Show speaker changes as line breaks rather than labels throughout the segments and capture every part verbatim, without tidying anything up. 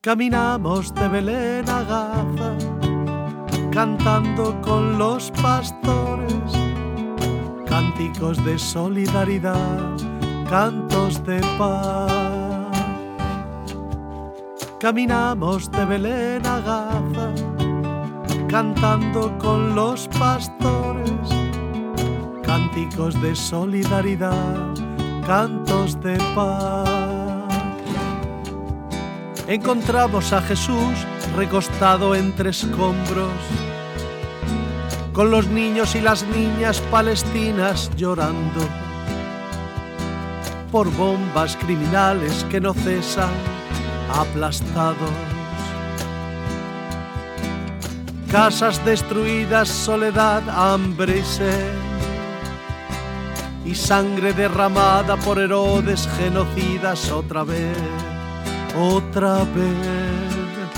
Caminamos de Belén a Gaza, cantando con los pastores, cánticos de solidaridad, cantos de paz. Caminamos de Belén a Gaza, cantando con los pastores, cánticos de solidaridad, cantos de paz. Encontramos a Jesús recostado entre escombros, con los niños y las niñas palestinas llorando por bombas criminales que no cesan, aplastados. Casas destruidas, soledad, hambre y sed, y sangre derramada por Herodes genocidas otra vez, otra vez.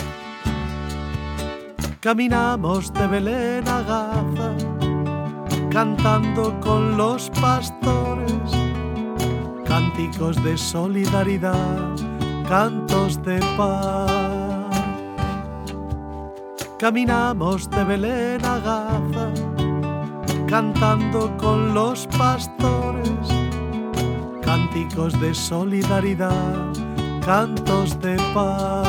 Caminamos de Belén a Gaza, cantando con los pastores, cánticos de solidaridad, cantos de paz. Caminamos de Belén a Gaza, cantando con los pastores, cánticos de solidaridad, cantos de paz.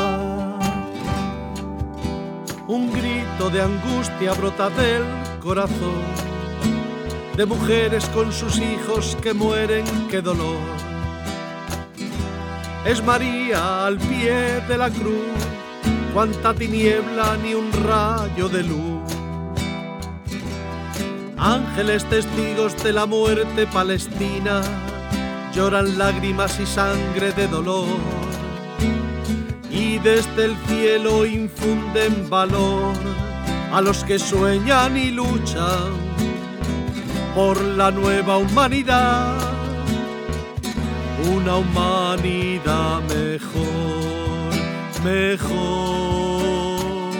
Un grito de angustia brota del corazón de mujeres con sus hijos que mueren, qué dolor. Es María al pie de la cruz, cuánta tiniebla ni un rayo de luz. Ángeles testigos de la muerte palestina, lloran lágrimas y sangre de dolor, y desde el cielo infunden valor a los que sueñan y luchan por la nueva humanidad, una humanidad mejor, mejor.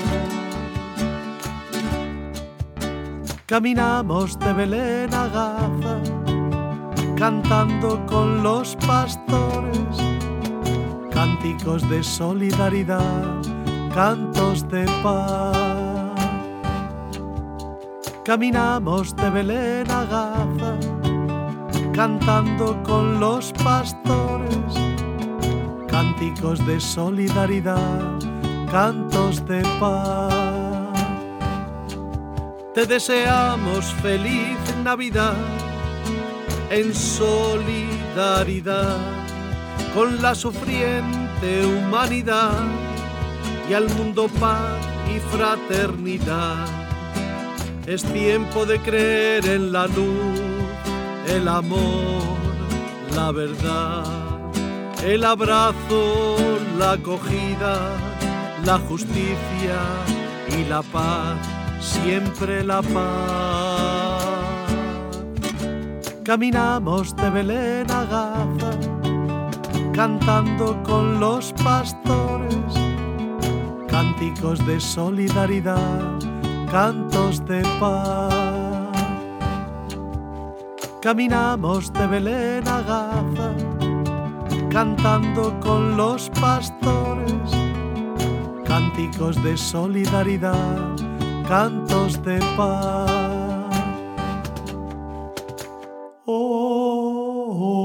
Caminamos de Belén a Gaza, cantando con los pastores, cánticos de solidaridad, cantos de paz. Caminamos de Belén a Gaza, cantando con los pastores, cánticos de solidaridad, cantos de paz. Te deseamos feliz Navidad, en solidaridad con la sufriente humanidad, y al mundo paz y fraternidad. Es tiempo de creer en la luz, el amor, la verdad, el abrazo, la acogida, la justicia y la paz, siempre la paz. Caminamos de Belén a Gaza, cantando con los pastores, cánticos de solidaridad, cantos de paz. Caminamos de Belén a Gaza, cantando con los pastores, cánticos de solidaridad, cantos de paz. Oh, oh, oh.